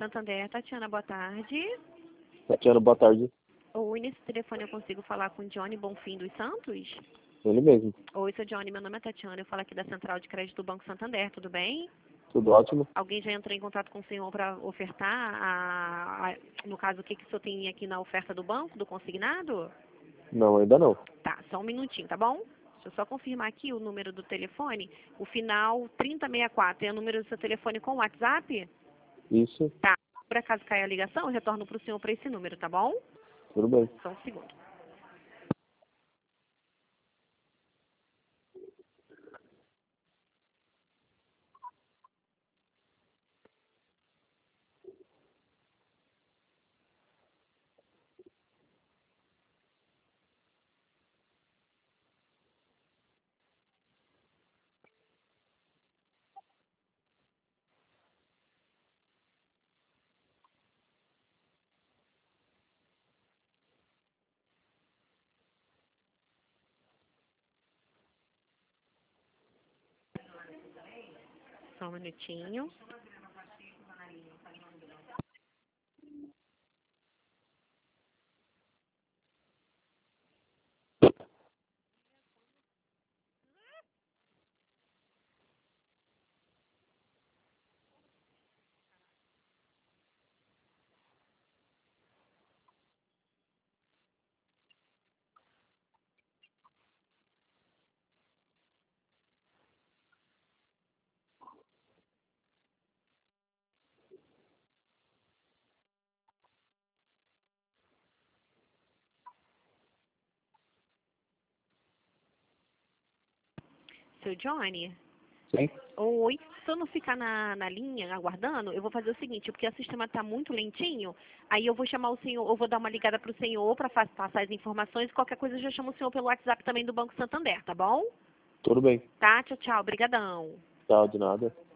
Santander, Tatiana, boa tarde. Tatiana, boa tarde. Oi, nesse telefone eu consigo falar com Johnny Bonfim dos Santos? Ele mesmo. Oi, seu Johnny, meu nome é Tatiana, eu falo aqui da Central de Crédito do Banco Santander, tudo bem? Tudo ótimo? Alguém já entrou em contato com o senhor para ofertar, no caso, o que o senhor tem aqui na oferta do banco, do consignado? Não, ainda não. Tá, só um minutinho, tá bom? Deixa eu só confirmar aqui o número do telefone. O final 3064 é o número do seu telefone com o WhatsApp? Isso, Tá. Por acaso cair a ligação, eu retorno para o senhor para esse número, tá bom? tudo bem. Só um segundo. Só um minutinho. Seu Johnny? Sim? Oi. Se eu não ficar na linha aguardando, eu vou fazer o seguinte, porque o sistema está muito lentinho, aí eu vou chamar o senhor, eu vou dar uma ligada para o senhor para passar as informações, qualquer coisa eu já chamo o senhor pelo WhatsApp também do Banco Santander, tá bom? Tudo bem. Tá, tchau, tchau, brigadão. Tchau, de nada.